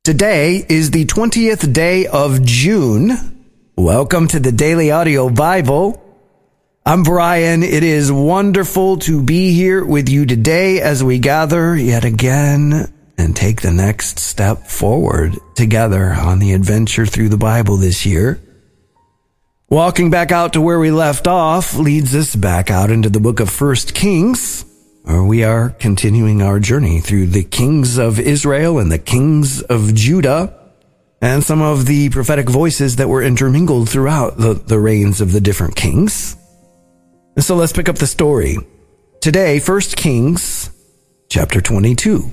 Today is the 20th day of June. Welcome to the Daily Audio Bible. I'm Brian. It is wonderful to be here with you today as we gather yet again and take the next step forward together on the adventure through the Bible this year. Walking back out to where we left off leads us back out into the book of 1 Kings, where we are continuing our journey through the kings of Israel and the kings of Judah and some of the prophetic voices that were intermingled throughout the reigns of the different kings. And so let's pick up the story. Today, 1 Kings chapter 22.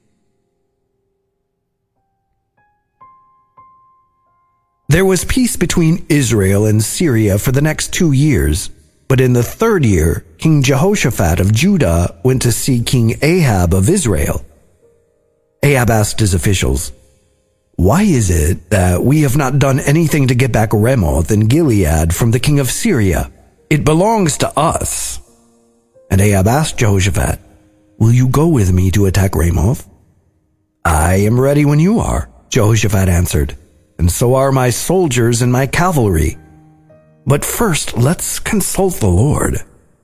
There was peace between Israel and Syria for the next 2 years. But in the third year, King Jehoshaphat of Judah went to see King Ahab of Israel. Ahab asked his officials, "Why is it that we have not done anything to get back Ramoth in Gilead from the king of Syria? It belongs to us." And Ahab asked Jehoshaphat, "Will you go with me to attack Ramoth?" "I am ready when you are," Jehoshaphat answered, "and so are my soldiers and my cavalry. But first, let's consult the Lord."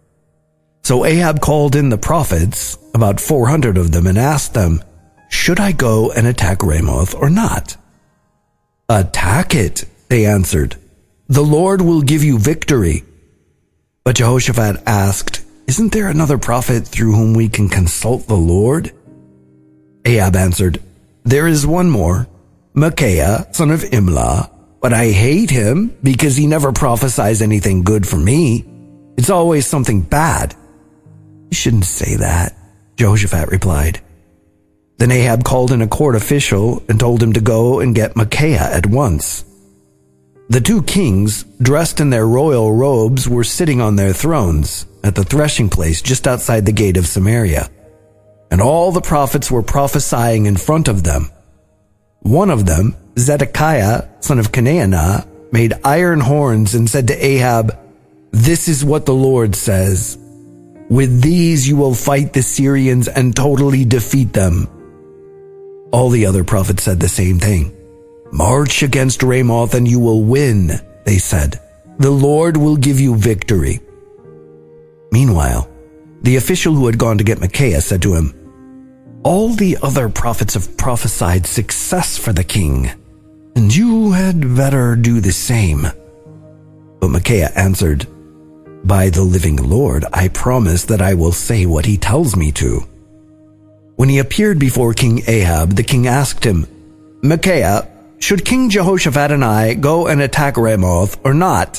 So Ahab called in the prophets, about 400 of them, and asked them, "Should I go and attack Ramoth or not?" "Attack it," they answered. "The Lord will give you victory." But Jehoshaphat asked, "Isn't there another prophet through whom we can consult the Lord?" Ahab answered, "There is one more, Micaiah, son of Imlah. But I hate him because he never prophesies anything good for me. It's always something bad." "You shouldn't say that," Jehoshaphat replied. Then Ahab called in a court official and told him to go and get Micaiah at once. The two kings, dressed in their royal robes, were sitting on their thrones at the threshing place just outside the gate of Samaria. And all the prophets were prophesying in front of them. One of them, Zedekiah, son of Kenaanah, made iron horns and said to Ahab, "This is what the Lord says. With these you will fight the Syrians and totally defeat them." All the other prophets said the same thing. "March against Ramoth and you will win," they said. "The Lord will give you victory." Meanwhile, the official who had gone to get Micaiah said to him, "All the other prophets have prophesied success for the king, and you had better do the same." But Micaiah answered, "By the living Lord, I promise that I will say what he tells me to." When he appeared before King Ahab, the king asked him, "Micaiah, should King Jehoshaphat and I go and attack Ramoth or not?"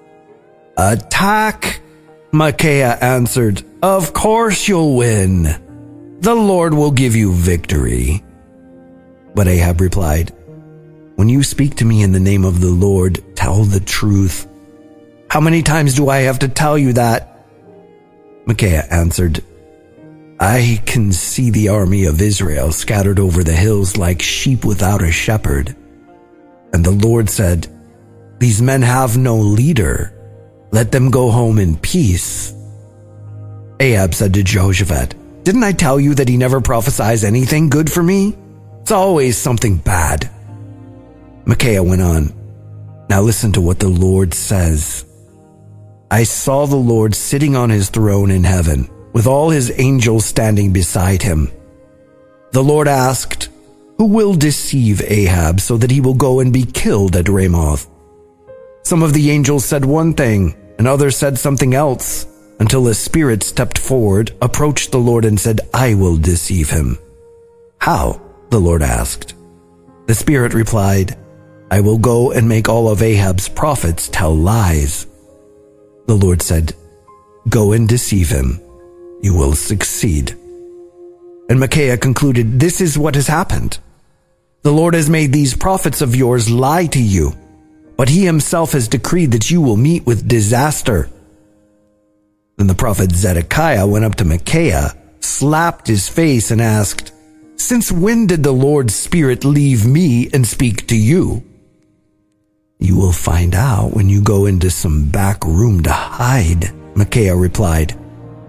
"Attack," Micaiah answered. "Of course you'll win. The Lord will give you victory." But Ahab replied, "When you speak to me in the name of the Lord, tell the truth. How many times do I have to tell you that?" Micaiah answered, "I can see the army of Israel scattered over the hills like sheep without a shepherd." And the Lord said, "These men have no leader. Let them go home in peace." Ahab said to Jehoshaphat, "Didn't I tell you that he never prophesies anything good for me? It's always something bad." Micaiah went on, "Now listen to what the Lord says. I saw the Lord sitting on his throne in heaven, with all his angels standing beside him. The Lord asked, 'Who will deceive Ahab so that he will go and be killed at Ramoth?' Some of the angels said one thing, and others said something else, until a spirit stepped forward, approached the Lord and said, 'I will deceive him.' 'How?' the Lord asked. The spirit replied, 'I will go and make all of Ahab's prophets tell lies.' The Lord said, 'Go and deceive him. You will succeed.' And Micaiah concluded, 'This is what has happened. The Lord has made these prophets of yours lie to you, but he himself has decreed that you will meet with disaster.' Then the prophet Zedekiah went up to Micaiah, slapped his face, and asked, 'Since when did the Lord's Spirit leave me and speak to you?' 'You will find out when you go into some back room to hide,' Micaiah replied.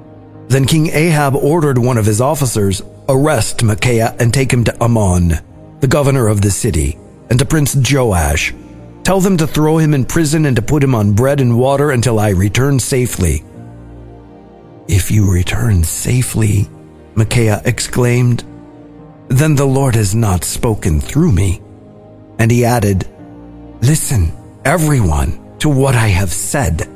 Then King Ahab ordered one of his officers, 'Arrest Micaiah and take him to Ammon. the governor of the city, and to Prince Joash. Tell them to throw him in prison and to put him on bread and water until I return safely." "If you return safely," Micaiah exclaimed, "then the Lord has not spoken through me." And he added, "Listen, everyone, to what I have said."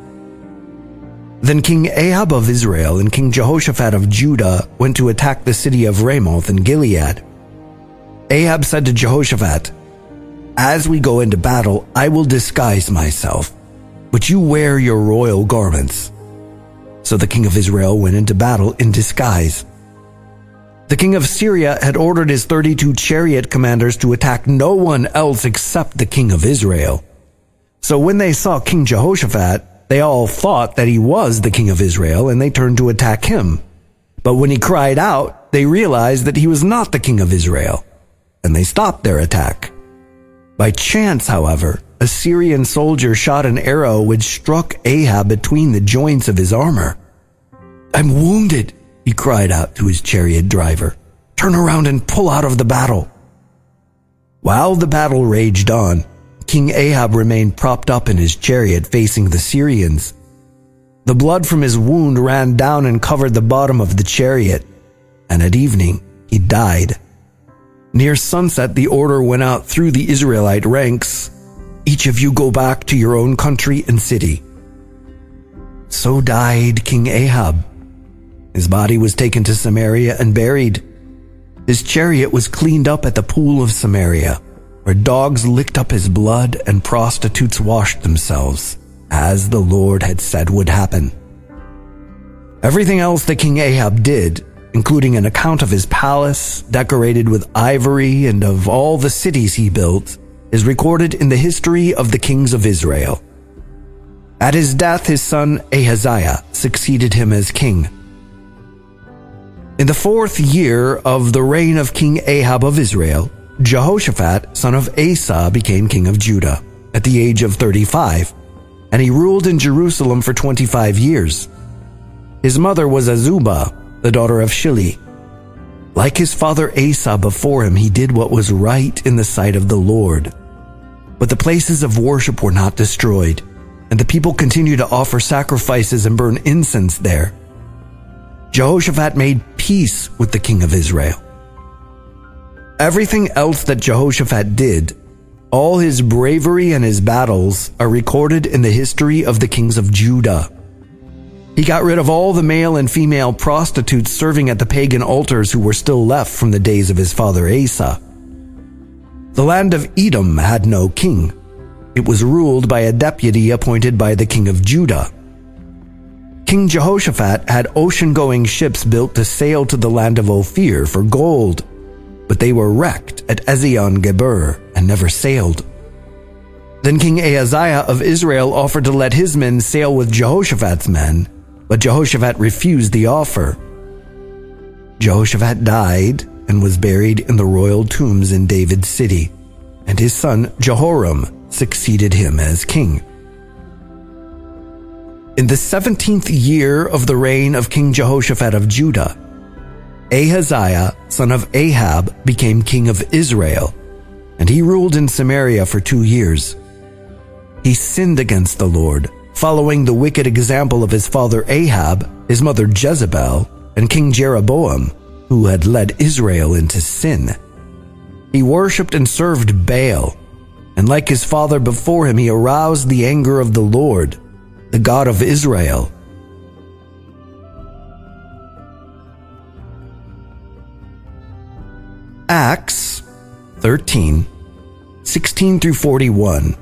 Then King Ahab of Israel and King Jehoshaphat of Judah went to attack the city of Ramoth in Gilead. Ahab said to Jehoshaphat, "As we go into battle, I will disguise myself, but you wear your royal garments." So the king of Israel went into battle in disguise. The king of Syria had ordered his 32 chariot commanders to attack no one else except the king of Israel. So when they saw King Jehoshaphat, they all thought that he was the king of Israel, and they turned to attack him. But when he cried out, they realized that he was not the king of Israel, and they stopped their attack. By chance, however, a Syrian soldier shot an arrow which struck Ahab between the joints of his armor. "I'm wounded," he cried out to his chariot driver. "Turn around and pull out of the battle." While the battle raged on, King Ahab remained propped up in his chariot facing the Syrians. The blood from his wound ran down and covered the bottom of the chariot, and at evening he died. Near sunset, the order went out through the Israelite ranks, "Each of you go back to your own country and city." So died King Ahab. His body was taken to Samaria and buried. His chariot was cleaned up at the pool of Samaria, where dogs licked up his blood and prostitutes washed themselves, as the Lord had said would happen. Everything else that King Ahab did, including an account of his palace, decorated with ivory, and of all the cities he built, is recorded in the history of the kings of Israel. At his death, his son Ahaziah succeeded him as king. In the 4th year of the reign of King Ahab of Israel, Jehoshaphat, son of Asa, became king of Judah at the age of 35, and he ruled in Jerusalem for 25 years. His mother was Azubah, the daughter of Shili. Like his father Asa before him, he did what was right in the sight of the Lord. But the places of worship were not destroyed, and the people continued to offer sacrifices and burn incense there. Jehoshaphat made peace with the king of Israel. Everything else that Jehoshaphat did, all his bravery and his battles, are recorded in the history of the kings of Judah. He got rid of all the male and female prostitutes serving at the pagan altars who were still left from the days of his father Asa. The land of Edom had no king. It was ruled by a deputy appointed by the king of Judah. King Jehoshaphat had ocean-going ships built to sail to the land of Ophir for gold, but they were wrecked at Ezion-Geber and never sailed. Then King Ahaziah of Israel offered to let his men sail with Jehoshaphat's men, but Jehoshaphat refused the offer. Jehoshaphat died and was buried in the royal tombs in David's city, and his son Jehoram succeeded him as king. In the 17th year of the reign of King Jehoshaphat of Judah, Ahaziah, son of Ahab, became king of Israel, and he ruled in Samaria for 2 years. He sinned against the Lord, following the wicked example of his father Ahab, his mother Jezebel, and King Jeroboam, who had led Israel into sin. He worshipped and served Baal, and like his father before him, he aroused the anger of the Lord, the God of Israel. Acts 13, 16 through 41.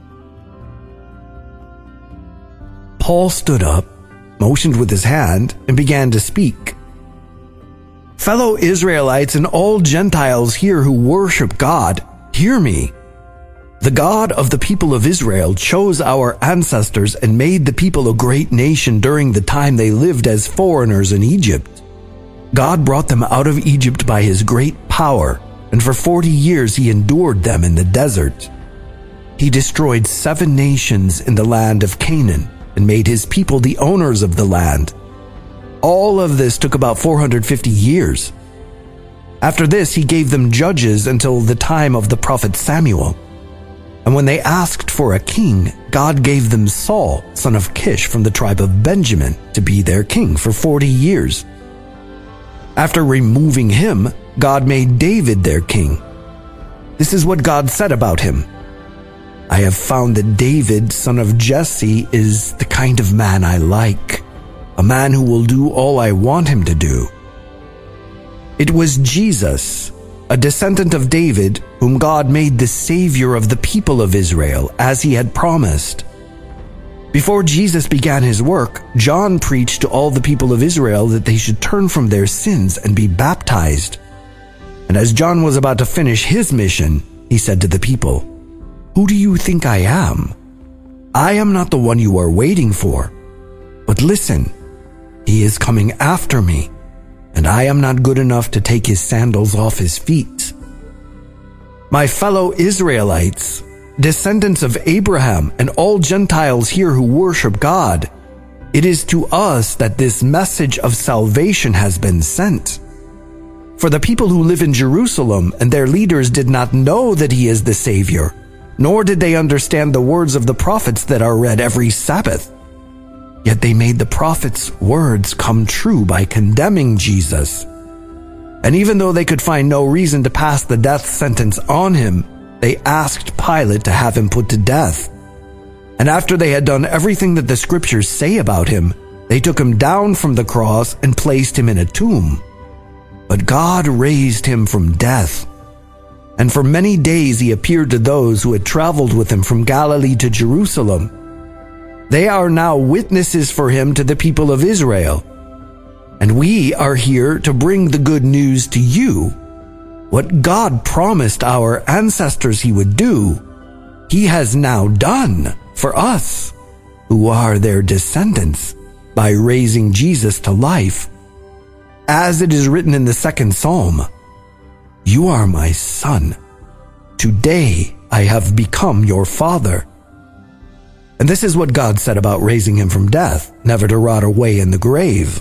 Paul stood up, motioned with his hand, and began to speak. "Fellow Israelites and all Gentiles here who worship God, hear me. The God of the people of Israel chose our ancestors and made the people a great nation during the time they lived as foreigners in Egypt. God brought them out of Egypt by his great power, and for 40 years he endured them in the desert. He destroyed 7 nations in the land of Canaan and made his people the owners of the land. All of this took about 450 years. After this, he gave them judges until the time of the prophet Samuel. And when they asked for a king, God gave them Saul, son of Kish from the tribe of Benjamin, to be their king for 40 years. After removing him, God made David their king. This is what God said about him. I have found that David, son of Jesse, is the kind of man I like, a man who will do all I want him to do. It was Jesus, a descendant of David, whom God made the Savior of the people of Israel, as he had promised. Before Jesus began his work, John preached to all the people of Israel that they should turn from their sins and be baptized. And as John was about to finish his mission, he said to the people, "Who do you think I am? I am not the one you are waiting for. But listen, he is coming after me, and I am not good enough to take his sandals off his feet." My fellow Israelites, descendants of Abraham, and all Gentiles here who worship God, it is to us that this message of salvation has been sent. For the people who live in Jerusalem and their leaders did not know that he is the Savior, nor did they understand the words of the prophets that are read every Sabbath. Yet they made the prophets' words come true by condemning Jesus. And even though they could find no reason to pass the death sentence on him, they asked Pilate to have him put to death. And after they had done everything that the scriptures say about him, they took him down from the cross and placed him in a tomb. But God raised him from death. And for many days he appeared to those who had traveled with him from Galilee to Jerusalem. They are now witnesses for him to the people of Israel. And we are here to bring the good news to you. What God promised our ancestors he would do, he has now done for us, who are their descendants, by raising Jesus to life. As it is written in the second Psalm, "You are my son. Today I have become your father." And this is what God said about raising him from death, never to rot away in the grave.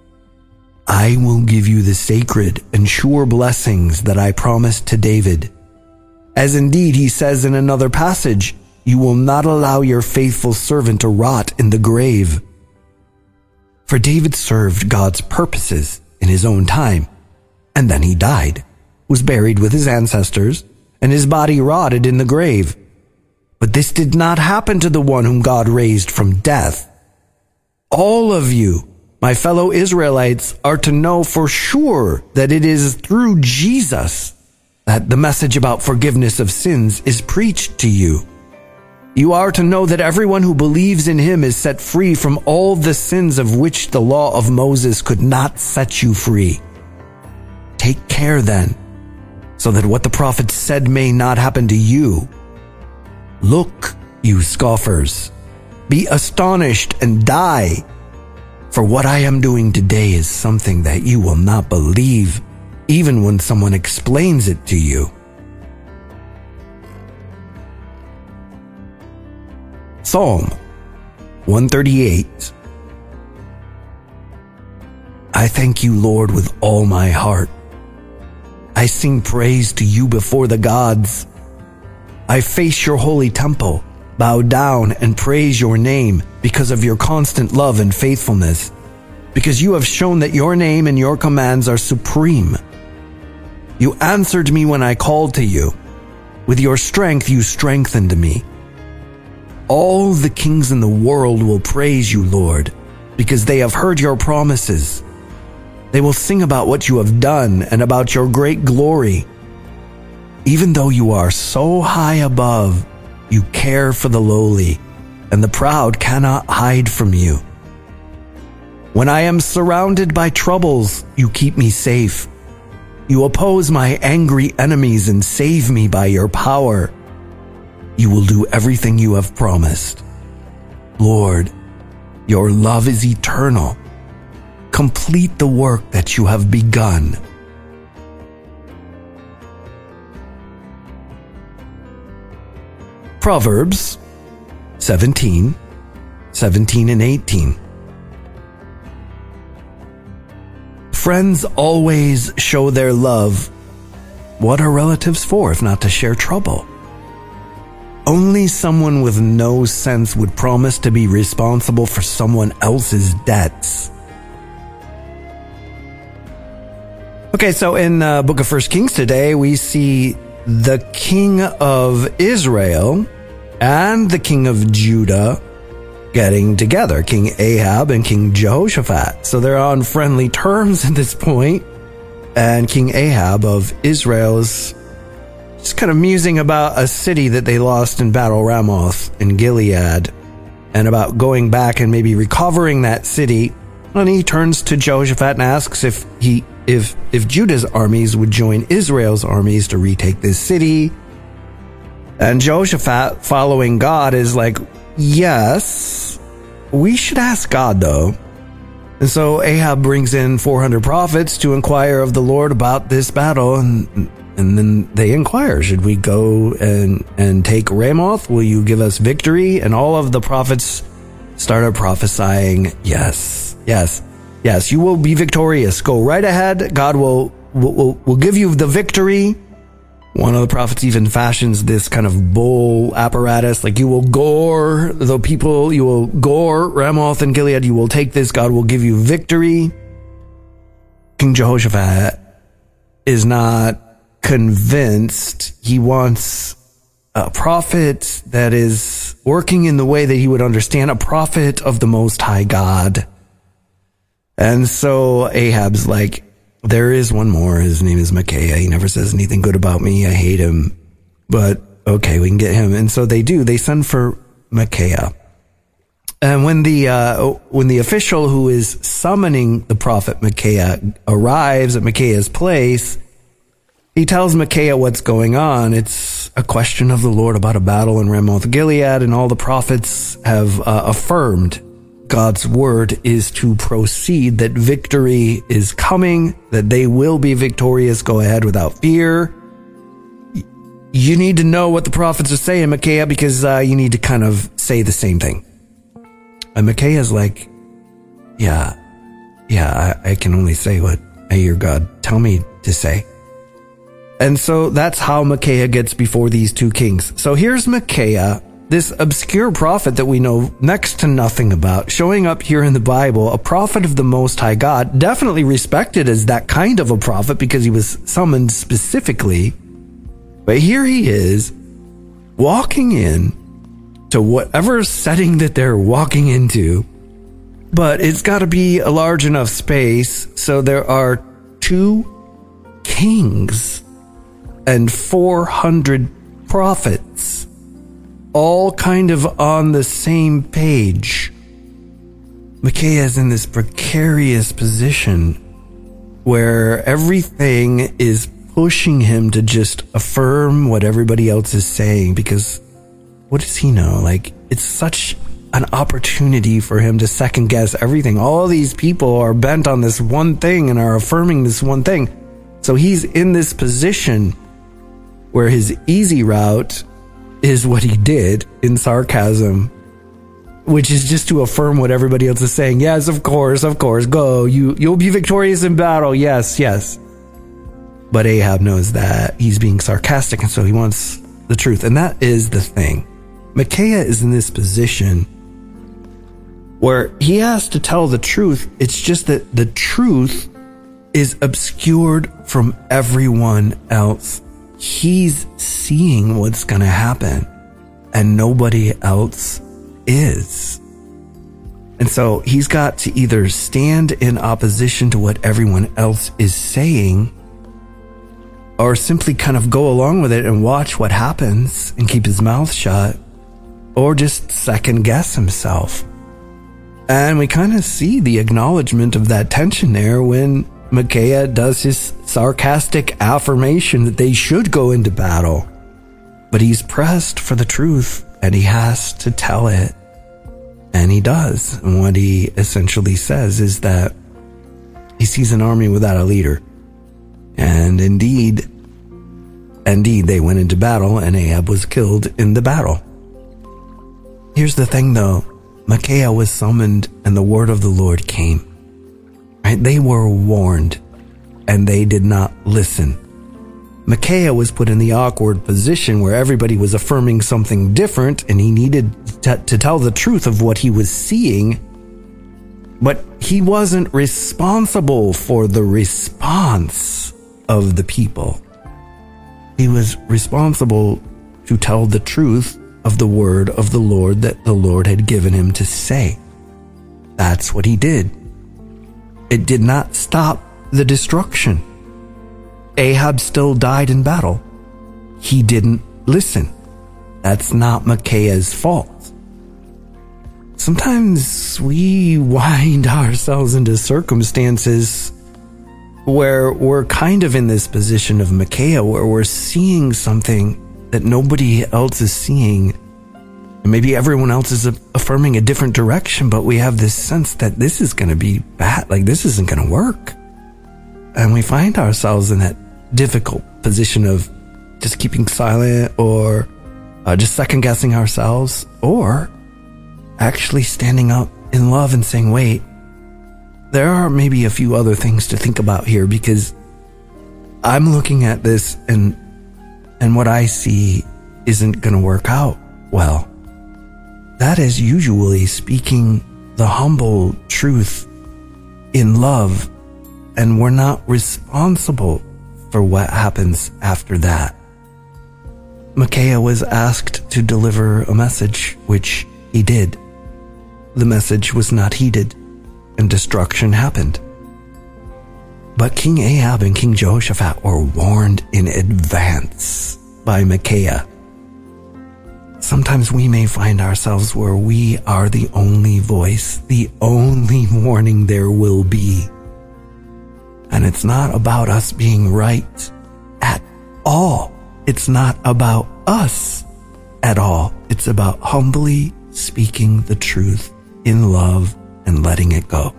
"I will give you the sacred and sure blessings that I promised to David. As indeed he says in another passage, you will not allow your faithful servant to rot in the grave." For David served God's purposes in his own time, and then he died, was buried with his ancestors, and his body rotted in the grave. But this did not happen to the one whom God raised from death. All of you, my fellow Israelites, are to know for sure that it is through Jesus that the message about forgiveness of sins is preached to you. You are to know that everyone who believes in him is set free from all the sins of which the law of Moses could not set you free. Take care then, so that what the prophets said may not happen to you. Look, you scoffers, be astonished and die. For what I am doing today is something that you will not believe, even when someone explains it to you. Psalm 138. I thank you, Lord, with all my heart. I sing praise to you before the gods. I face your holy temple, bow down and praise your name because of your constant love and faithfulness, because you have shown that your name and your commands are supreme. You answered me when I called to you. With your strength you strengthened me. All the kings in the world will praise you, Lord, because they have heard your promises. They will sing about what you have done and about your great glory. Even though you are so high above, you care for the lowly, and the proud cannot hide from you. When I am surrounded by troubles, you keep me safe. You oppose my angry enemies and save me by your power. You will do everything you have promised. Lord, your love is eternal. Complete the work that you have begun. Proverbs 17 and 18. Friends always show their love. What are relatives for if not to share trouble? Only someone with no sense would promise to be responsible for someone else's debts. Okay, so in Book of 1 Kings today, we see the king of Israel and the king of Judah getting together, King Ahab and King Jehoshaphat. So they're on friendly terms at this point, and King Ahab of Israel is just kind of musing about a city that they lost in battle, Ramoth in Gilead, and about going back and maybe recovering that city. And he turns to Jehoshaphat and asks if Judah's armies would join Israel's armies to retake this city. And Jehoshaphat, following God, is like, yes, we should ask God though. And so Ahab brings in 400 prophets to inquire of the Lord about this battle, and then they inquire, should we go and take Ramoth? Will you give us victory? And all of the prophets started prophesying, yes, you will be victorious. Go right ahead. God will give you the victory. One of the prophets even fashions this kind of bull apparatus, like you will gore the people, you will gore Ramoth and Gilead, you will take this, God will give you victory. King Jehoshaphat is not convinced. He wants a prophet that is working in the way that he would understand, a prophet of the Most High God. And so Ahab's like, there is one more. His name is Micaiah. He never says anything good about me. I hate him. But okay, we can get him. And so they do. They send for Micaiah. And when the official who is summoning the prophet Micaiah arrives at Micaiah's place, he tells Micaiah what's going on. It's a question of the Lord about a battle in Ramoth Gilead, and all the prophets have affirmed God's word is to proceed, that victory is coming, that they will be victorious. Go ahead without fear. You need to know what the prophets are saying, Micaiah, because you need to kind of say the same thing. And Micaiah's like, yeah, I can only say what I hear God tell me to say. And so that's how Micaiah gets before these two kings. So here's Micaiah, this obscure prophet that we know next to nothing about, showing up here in the Bible, a prophet of the Most High God, definitely respected as that kind of a prophet because he was summoned specifically. But here he is, walking in to whatever setting that they're walking into, but it's got to be a large enough space. So there are 2 kings and 400 prophets, all kind of on the same page. Micaiah is in this precarious position where everything is pushing him to just affirm what everybody else is saying, because what does he know? Like, it's such an opportunity for him to second guess everything. All these people are bent on this one thing and are affirming this one thing. So he's in this position where his easy route is what he did in sarcasm, which is just to affirm what everybody else is saying. Yes, of course, go. You'll be victorious in battle. Yes. But Ahab knows that he's being sarcastic, and so he wants the truth. And that is the thing. Micaiah is in this position where he has to tell the truth. It's just that the truth is obscured from everyone else. He's seeing what's going to happen, and nobody else is. And so he's got to either stand in opposition to what everyone else is saying, or simply kind of go along with it and watch what happens and keep his mouth shut, or just second guess himself. And we kind of see the acknowledgement of that tension there when Micaiah does his sarcastic affirmation that they should go into battle. But he's pressed for the truth, and he has to tell it. And he does. And what he essentially says is that he sees an army without a leader. And indeed, they went into battle, and Ahab was killed in the battle. Here's the thing, though. Micaiah was summoned, and the word of the Lord came. Right? They were warned, and they did not listen. Micaiah was put in the awkward position where everybody was affirming something different, and he needed to tell the truth of what he was seeing, but he wasn't responsible for the response of the people. He was responsible to tell the truth of the word of the Lord that the Lord had given him to say. That's what he did. It did not stop the destruction. Ahab still died in battle. He didn't listen. That's not Micaiah's fault. Sometimes we wind ourselves into circumstances where we're kind of in this position of Micaiah, where we're seeing something that nobody else is seeing. Maybe everyone else is affirming a different direction, but we have this sense that this is going to be bad, like this isn't going to work. And we find ourselves in that difficult position of just keeping silent, or just second guessing ourselves, or actually standing up in love and saying, wait, there are maybe a few other things to think about here, because I'm looking at this and what I see isn't going to work out well. That is usually speaking the humble truth in love, and we're not responsible for what happens after that. Micaiah was asked to deliver a message, which he did. The message was not heeded, and destruction happened. But King Ahab and King Jehoshaphat were warned in advance by Micaiah. Sometimes we may find ourselves where we are the only voice, the only warning there will be. And it's not about us being right at all. It's not about us at all. It's about humbly speaking the truth in love and letting it go.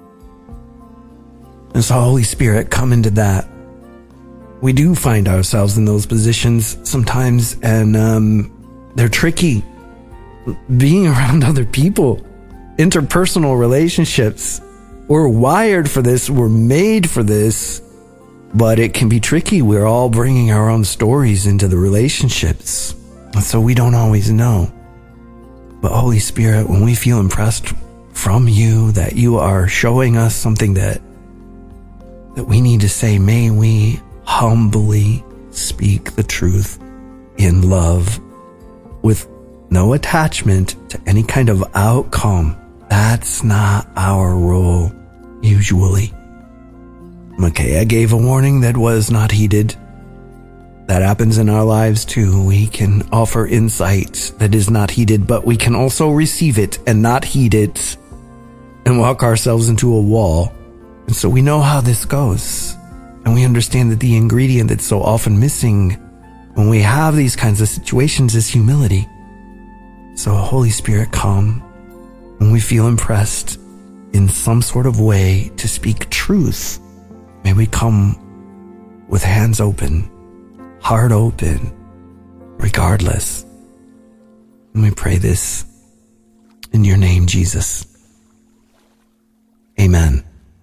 And so, Holy Spirit, come into that. We do find ourselves in those positions sometimes, and they're tricky. Being around other people, interpersonal relationships, we're wired for this, we're made for this, but it can be tricky. We're all bringing our own stories into the relationships, and so we don't always know. But Holy Spirit, when we feel impressed from you that you are showing us something that we need to say, may we humbly speak the truth in love with no attachment to any kind of outcome. That's not our role, usually. Micaiah gave a warning that was not heeded. That happens in our lives too. We can offer insight that is not heeded, but we can also receive it and not heed it and walk ourselves into a wall. And so we know how this goes. And we understand that the ingredient that's so often missing when we have these kinds of situations is humility. So Holy Spirit, come when we feel impressed in some sort of way to speak truth. May we come with hands open, heart open, regardless. And we pray this in your name, Jesus. Amen.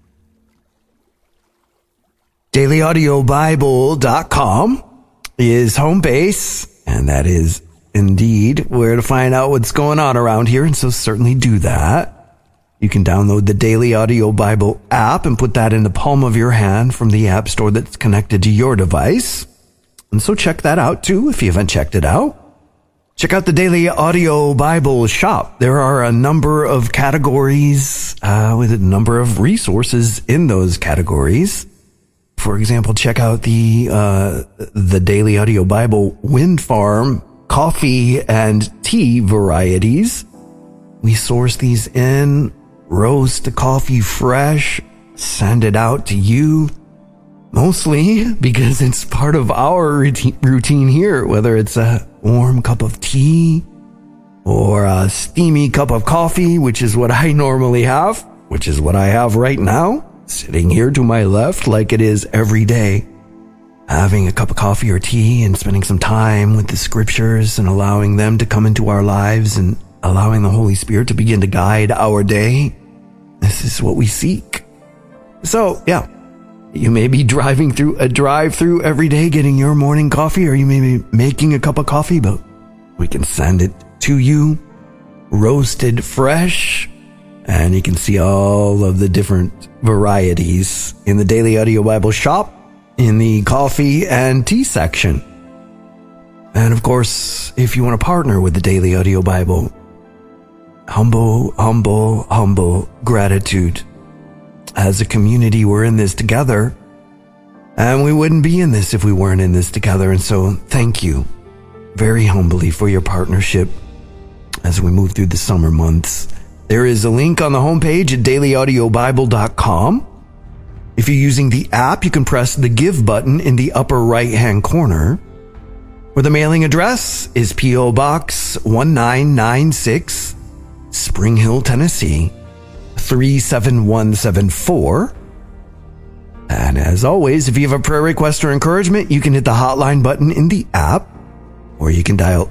DailyAudioBible.com is home base, and that is indeed where to find out what's going on around here, and so certainly do that. You can download the Daily Audio Bible app and put that in the palm of your hand from the app store that's connected to your device. And so check that out too if you haven't checked it out. Check out the Daily Audio Bible shop. There are a number of categories with a number of resources in those categories. For example, check out the Daily Audio Bible Wind Farm coffee and tea varieties. We source these in, roast the coffee fresh, send it out to you, mostly because it's part of our routine here, whether it's a warm cup of tea or a steamy cup of coffee, which is what I normally have, which is what I have right now, sitting here to my left like it is every day. Having a cup of coffee or tea and spending some time with the scriptures and allowing them to come into our lives and allowing the Holy Spirit to begin to guide our day. This is what we seek. So, yeah, you may be driving through a drive-thru every day getting your morning coffee, or you may be making a cup of coffee, but we can send it to you roasted fresh, and you can see all of the different varieties in the Daily Audio Bible shop in the coffee and tea section. And of course, if you want to partner with the Daily Audio Bible, humble gratitude. As a community, we're in this together, and we wouldn't be in this if we weren't in this together. And so thank you very humbly for your partnership as we move through the summer months. There is a link on the homepage at dailyaudiobible.com. If you're using the app, you can press the Give button in the upper right-hand corner, where the mailing address is P.O. Box 1996, Spring Hill, Tennessee, 37174. And as always, if you have a prayer request or encouragement, you can hit the hotline button in the app, or you can dial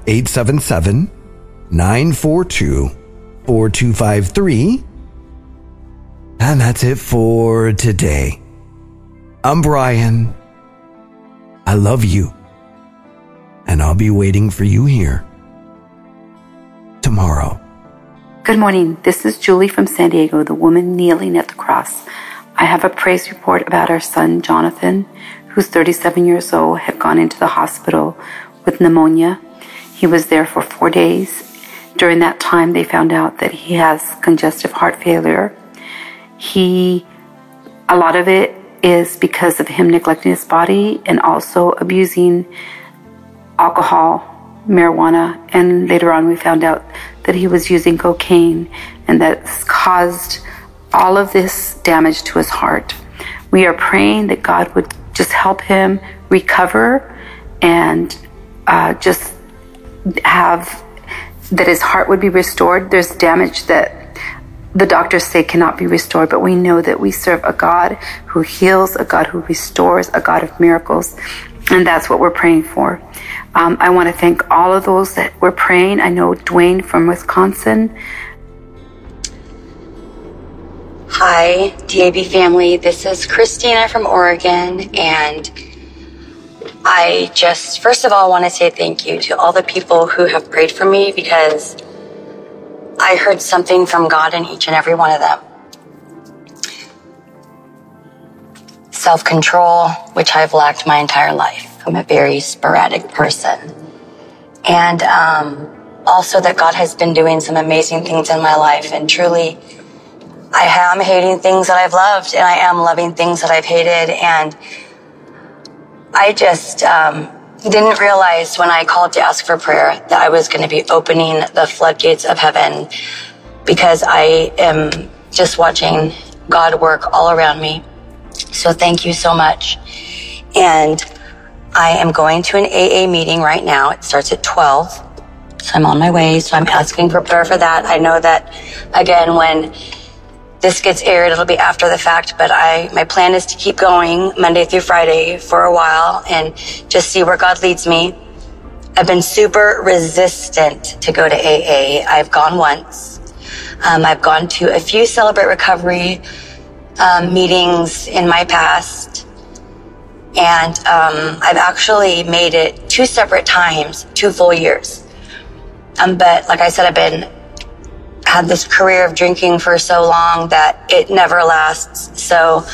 877-942-4253. And that's it for today. I'm Brian. I love you. And I'll be waiting for you here tomorrow. Good morning. This is Julie from San Diego, the woman kneeling at the cross. I have a praise report about our son, Jonathan, who's 37 years old, had gone into the hospital with pneumonia. He was there for 4 days. During that time, they found out that he has congestive heart failure. A lot of it is because of him neglecting his body and also abusing alcohol, marijuana, and later on we found out that he was using cocaine, and that's caused all of this damage to his heart. We are praying that God would just help him recover and just have that his heart would be restored. There's damage that the doctors say cannot be restored, but we know that we serve a God who heals, a God who restores, a God of miracles, and that's what we're praying for. I want to thank all of those that were praying. I know Dwayne from Wisconsin. Hi, DAB family. This is Christina from Oregon, and I just, first of all, want to say thank you to all the people who have prayed for me, because I heard something from God in each and every one of them. Self-control, which I've lacked my entire life. I'm a very sporadic person. And also that God has been doing some amazing things in my life. And truly, I am hating things that I've loved, and I am loving things that I've hated. And I just didn't realize when I called to ask for prayer that I was going to be opening the floodgates of heaven, because I am just watching God work all around me. So thank you so much. And I am going to an AA meeting right now. It starts at 12. So I'm on my way. So I'm asking for prayer for that. I know that, again, when this gets aired, it'll be after the fact, but my plan is to keep going Monday through Friday for a while and just see where God leads me. I've been super resistant to go to AA. I've gone once. I've gone to a few Celebrate Recovery meetings in my past. And I've actually made it 2 separate times, 2 full years. But like I said, I've had this career of drinking for so long that it never lasts. So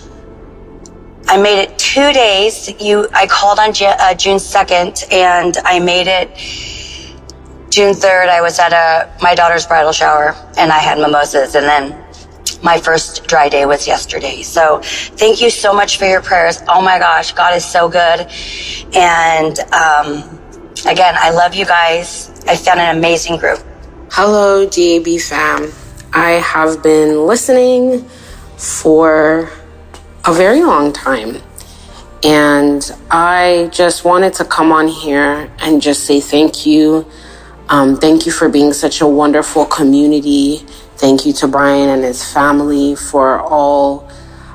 I made it 2 days. I called on June 2nd, and I made it June 3rd. I was at my daughter's bridal shower, and I had mimosas, and then my first dry day was yesterday. So thank you so much for your prayers. Oh my gosh, God is so good. And again, I love you guys. I found an amazing group. Hello, DAB fam. I have been listening for a very long time. And I just wanted to come on here and just say thank you. Thank you for being such a wonderful community. Thank you to Brian and his family for all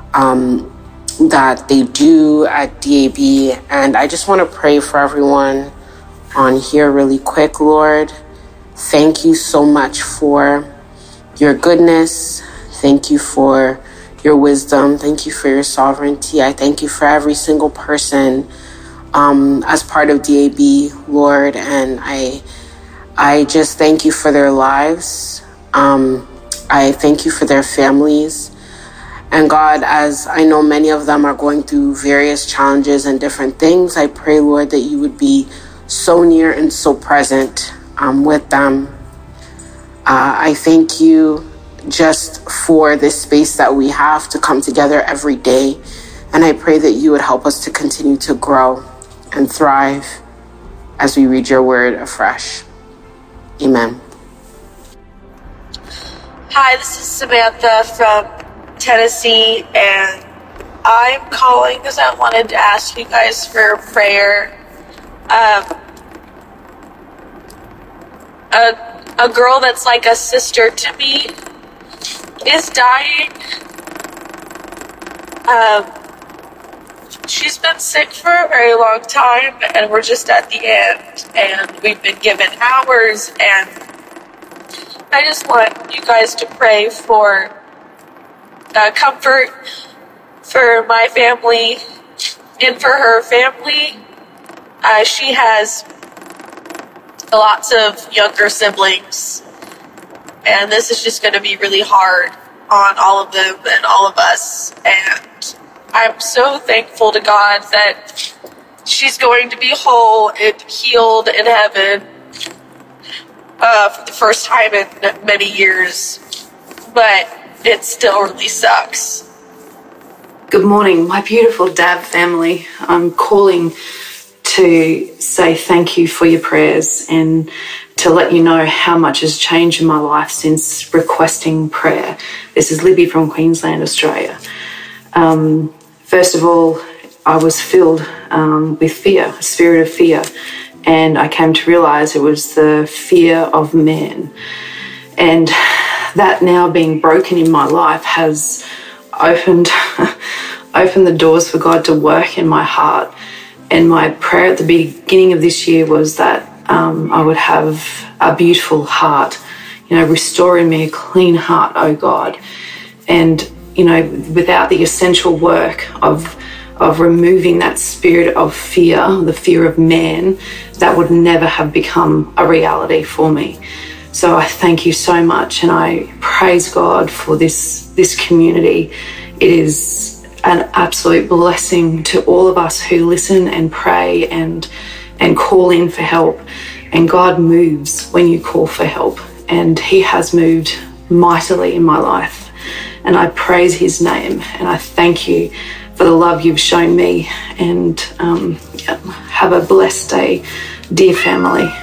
that they do at DAB. And I just want to pray for everyone on here really quick. Lord, thank you so much for your goodness. Thank you for your wisdom. Thank you for your sovereignty. I thank you for every single person as part of DAB, Lord, and I just thank you for their lives. I thank you for their families. And God, as I know many of them are going through various challenges and different things, I pray, Lord, that you would be so near and so present with them. I thank you just for this space that we have to come together every day. And I pray that you would help us to continue to grow and thrive as we read your word afresh. Amen. Hi, this is Samantha from Tennessee, and I'm calling because I wanted to ask you guys for prayer. A girl that's like a sister to me is dying. She's been sick for a very long time, and we're just at the end, and we've been given hours, and I just want you guys to pray for comfort for my family and for her family. She has lots of younger siblings, and this is just going to be really hard on all of them and all of us. And I'm so thankful to God that she's going to be whole and healed in heaven for the first time in many years. But it still really sucks. Good morning, my beautiful DAB family. I'm calling to say thank you for your prayers and to let you know how much has changed in my life since requesting prayer. This is Libby from Queensland, Australia. First of all, I was filled with fear, a spirit of fear, and I came to realise it was the fear of man. And that now being broken in my life has opened the doors for God to work in my heart. And my prayer at the beginning of this year was that I would have a beautiful heart, restore in me a clean heart, oh God. And, without the essential work of removing that spirit of fear, the fear of man, that would never have become a reality for me. So I thank you so much, and I praise God for this community. It is an absolute blessing to all of us who listen and pray and call in for help. And God moves when you call for help, and He has moved mightily in my life. And I praise His name, and I thank you for the love you've shown me. And have a blessed day, dear family.